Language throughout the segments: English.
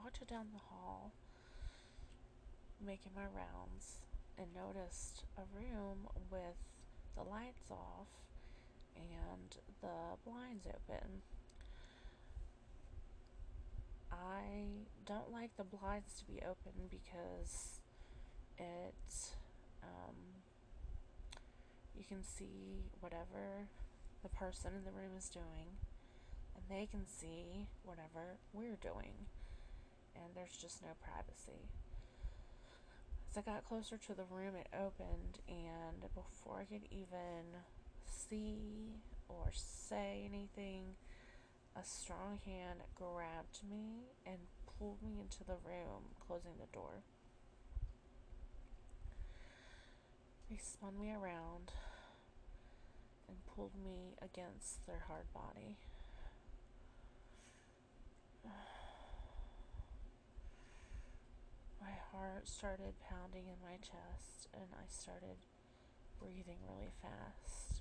walked down the hall, making my rounds, and noticed a room with the lights off and the blinds open. I don't like the blinds to be open because it, you can see whatever the person in the room is doing, and they can see whatever we're doing, and there's just no privacy. As I got closer to the room, it opened, and before I could even see or say anything, a strong hand grabbed me and pulled me into the room, closing the door. They spun me around and pulled me against their hard body. My heart started pounding in my chest, and I started breathing really fast.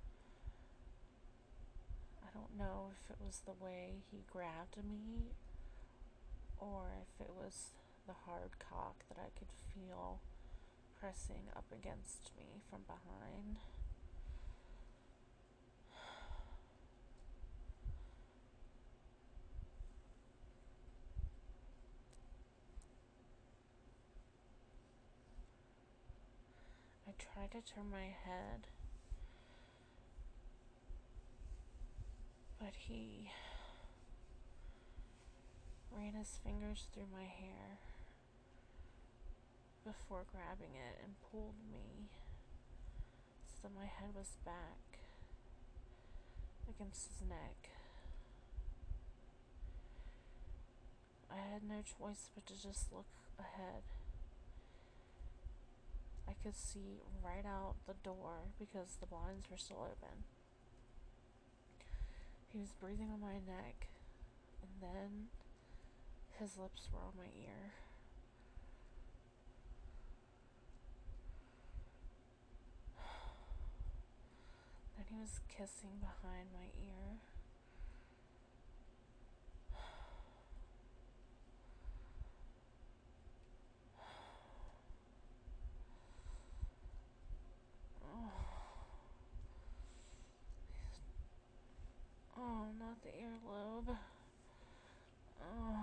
I don't know if it was the way he grabbed me or if it was the hard cock that I could feel pressing up against me from behind. I tried to turn my head, but he ran his fingers through my hair before grabbing it and pulled me so my head was back against his neck. I had no choice but to just look ahead. I could see right out the door because the blinds were still open. He was breathing on my neck, and then his lips were on my ear. Then he was kissing behind my ear. Oh, not the earlobe. Oh.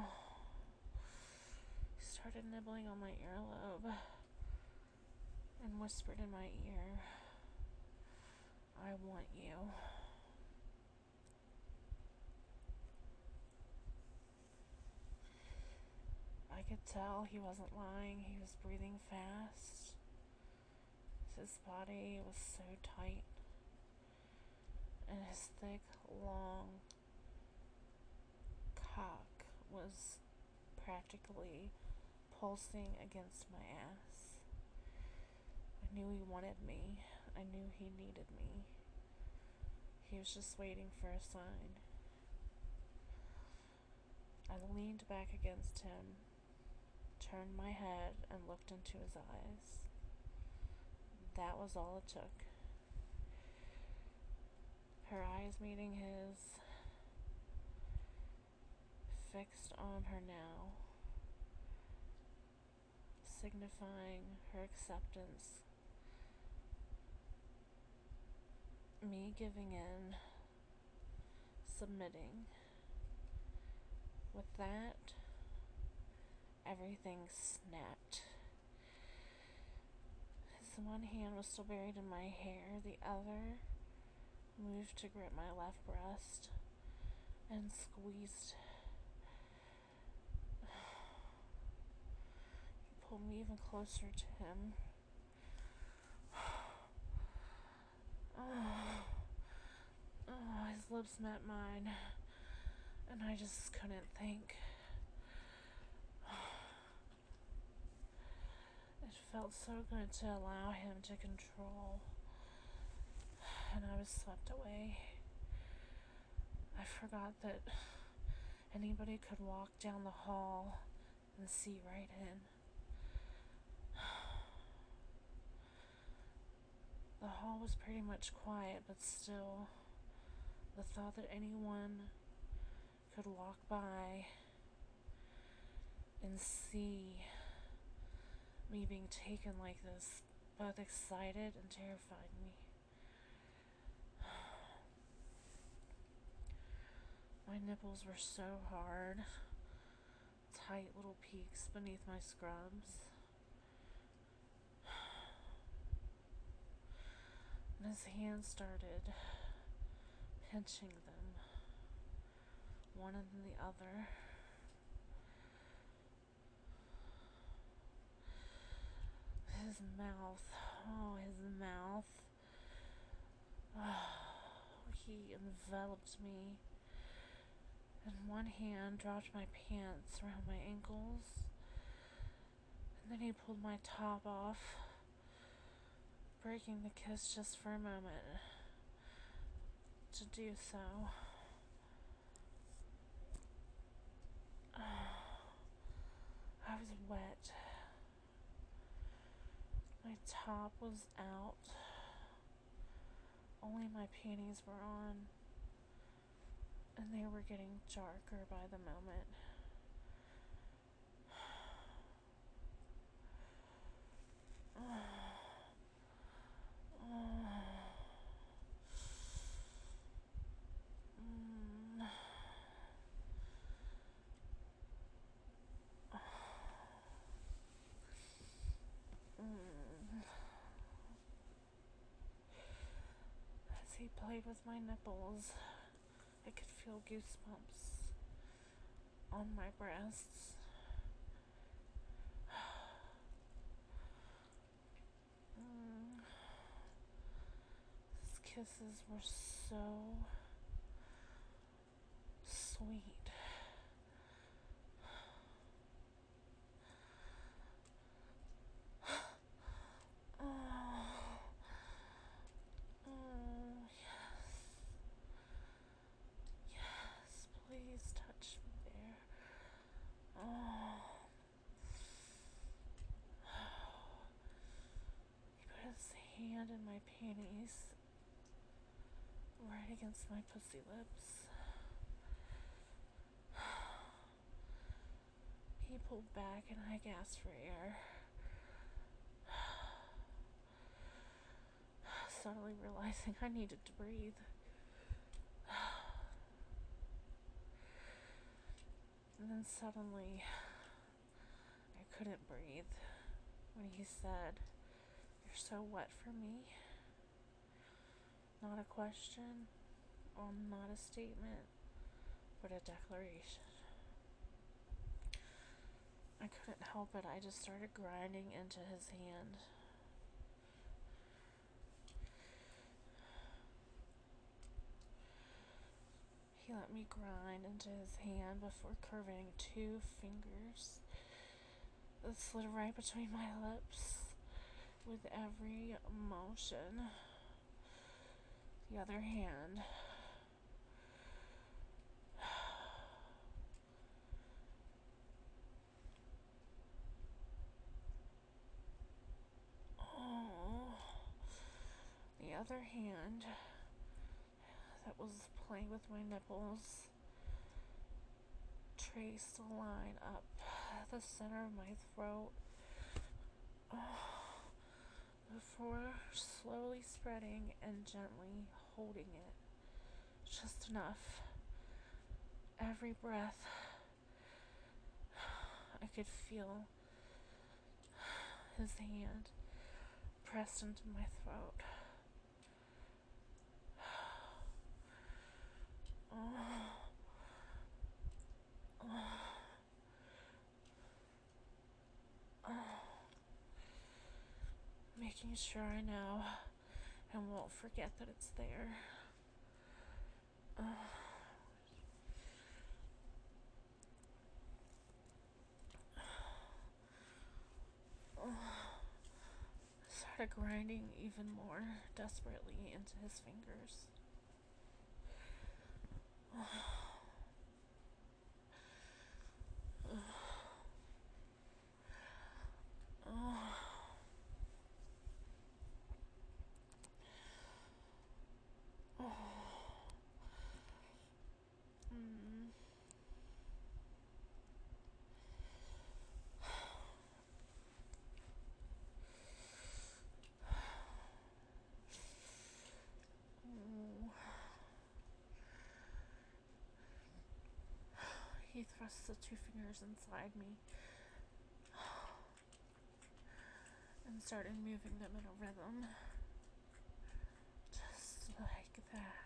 He started nibbling on my earlobe and whispered in my ear, "I want you." I could tell he wasn't lying. He was breathing fast. His body was so tight, and his thick, long cock was practically pulsing against my ass. I knew he wanted me. I knew he needed me. He was just waiting for a sign. I leaned back against him, turned my head, and looked into his eyes. That was all it took. Her eyes meeting his, fixed on her now, signifying her acceptance. Me giving in, submitting. With that, everything snapped. His one hand was still buried in my hair, the other moved to grip my left breast and squeezed. He pulled me even closer to him. His lips met mine, and I just couldn't think. It felt so good to allow him to control, and I was swept away. I forgot that anybody could walk down the hall and see right in. The hall was pretty much quiet, but still, the thought that anyone could walk by and see me being taken like this both excited and terrified me. My nipples were so hard, tight little peaks beneath my scrubs. And his hand started pinching them, one and then the other. His mouth, his mouth. He enveloped me, and one hand dropped my pants around my ankles, and then he pulled my top off, breaking the kiss just for a moment to do so. I was wet. My top was out. Only my panties were on, and they were getting darker by the moment. As he played with my nipples, I could feel goosebumps on my breasts. His kisses were so sweet. Yes, please touch me there. He put his hand in my panties, right against my pussy lips. He pulled back and I gasped for air, suddenly realizing I needed to breathe. And then suddenly, I couldn't breathe when he said, "You're so wet for me." Not a question, or not a statement, but a declaration. I couldn't help it, I just started grinding into his hand. He let me grind into his hand before curving 2 fingers that slid right between my lips with every motion. The other hand the other hand that was playing with my nipples traced a line up the center of my throat before slowly spreading and gently holding it just enough. Every breath I could feel his hand pressed into my throat. Making sure I know and won't forget that it's there. Started grinding even more desperately into his fingers. he thrust the two fingers inside me and started moving them in a rhythm. Just like that.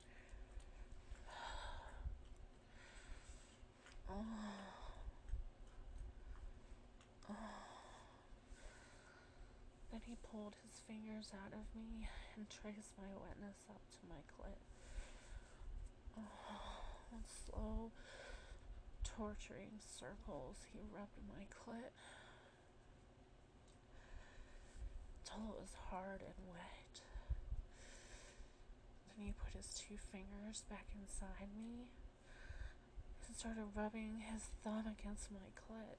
Then he pulled his fingers out of me and traced my wetness up to my clit. With slow, torturing circles, he rubbed my clit till it was hard and wet. Then he put his two fingers back inside me and started rubbing his thumb against my clit.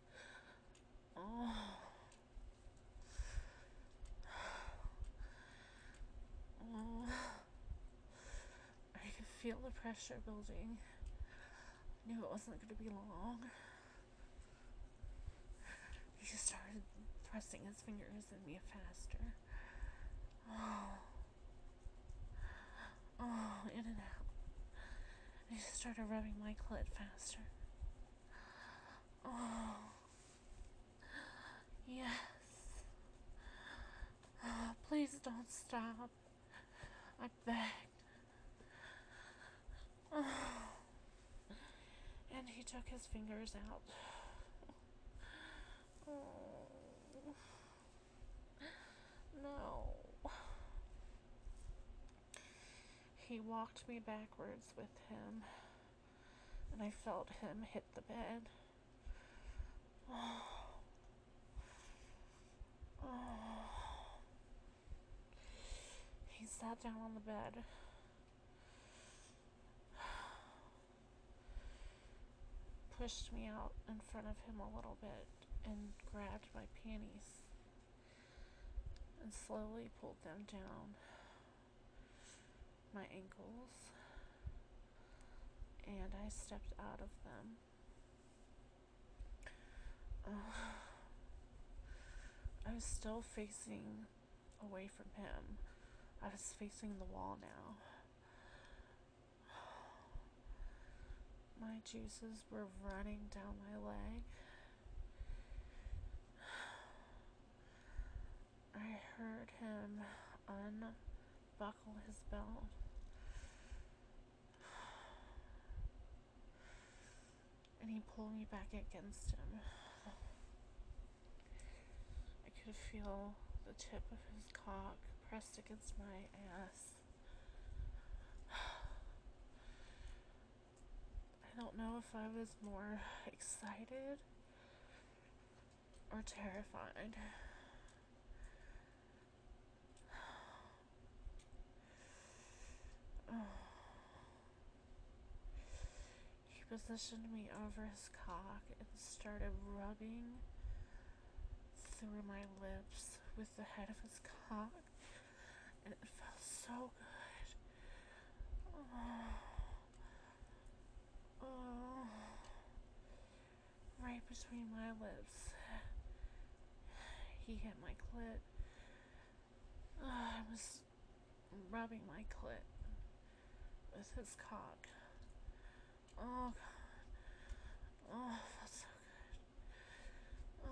I could feel the pressure building. I knew it wasn't going to be long. He just started thrusting his fingers in me faster. In and out. He just started rubbing my clit faster. Yes. Please don't stop. I begged. And he took his fingers out. No. He walked me backwards with him, and I felt him hit the bed. He sat down on the bed. Pushed me out in front of him a little bit and grabbed my panties and slowly pulled them down my ankles, and I stepped out of them. I was still facing away from him. I was facing the wall now. My juices were running down my leg. I heard him unbuckle his belt. And he pulled me back against him. I could feel the tip of his cock pressed against my ass. I don't know if I was more excited or terrified. He positioned me over his cock and started rubbing through my lips with the head of his cock, and it felt so good. Right between my lips, he hit my clit. I was rubbing my clit with his cock. Oh God. Oh, it felt so good.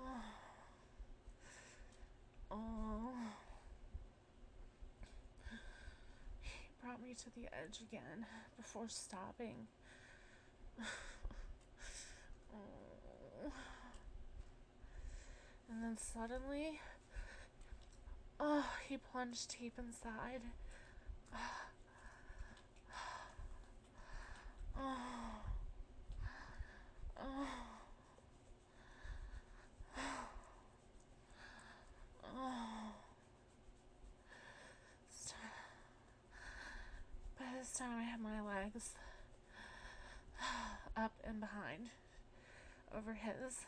He brought me to the edge again before stopping. And then suddenly, he plunged deep inside. By this time I had my legs up and behind over his.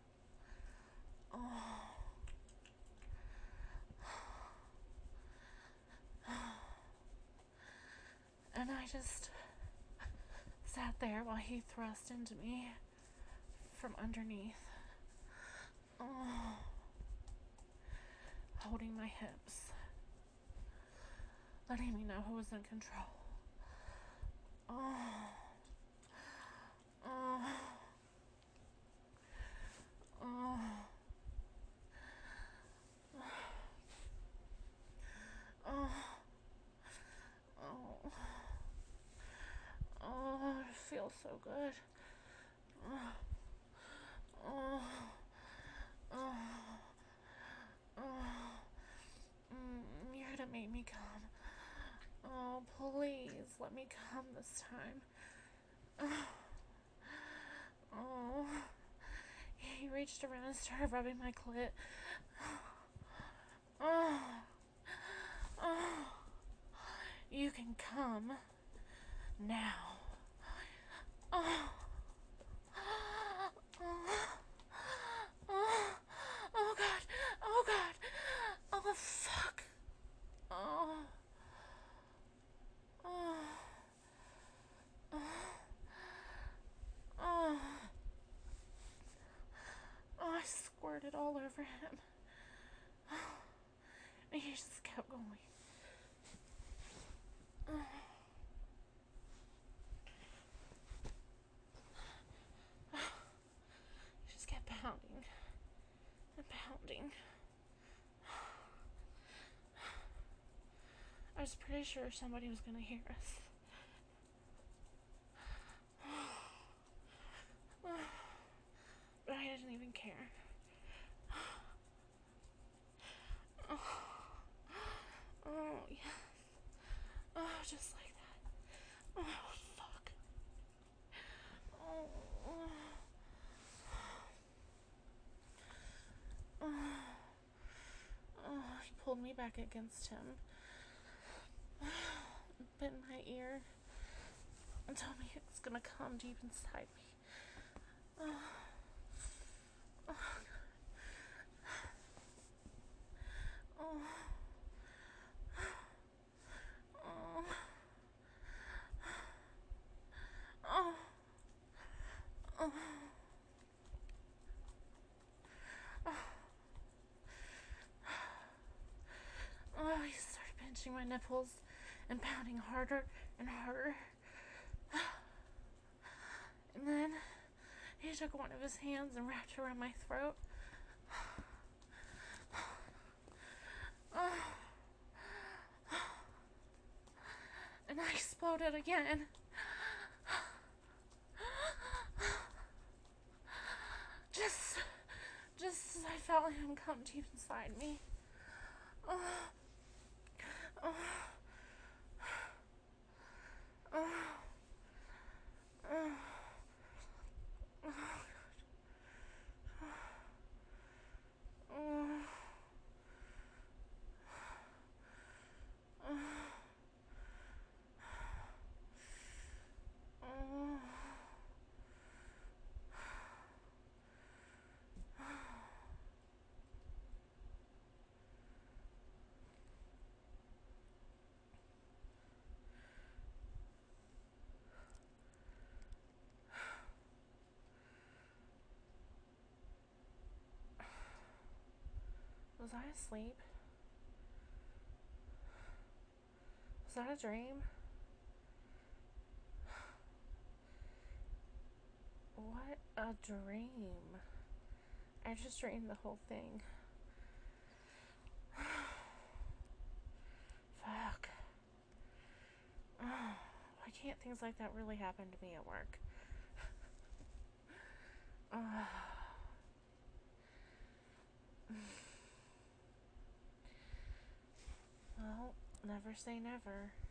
And I just sat there while he thrust into me from underneath, holding my hips, letting me know who was in control. feels so good. Oh, oh, oh. You're gonna make me come. Oh, please, let me come this time. Oh. He reached around and started rubbing my clit. Oh. Oh. You can come now. Oh. Oh. Oh. Oh God. Oh God. Oh fuck. Oh. Oh. Oh. Oh. Oh, I squirted all over him. And he just kept going. He just kept pounding and pounding. I was pretty sure somebody was gonna hear us. But I didn't even care. Oh, yes. Oh, just like that. Oh, fuck. Oh, oh, oh. He pulled me back against him, bit in my ear, and told me it was gonna come deep inside me. Oh, oh, oh, oh, oh, oh. Oh, he started pinching my nipples and pounding harder and harder. And then he took one of his hands and wrapped it around my throat. And I exploded again. Just as I felt him come deep inside me. Oh, oh, oh, oh, oh, oh. Was I asleep? Was that a dream? What a dream. I just dreamed the whole thing. Fuck. Oh, why can't things like that really happen to me at work? Well, never say never.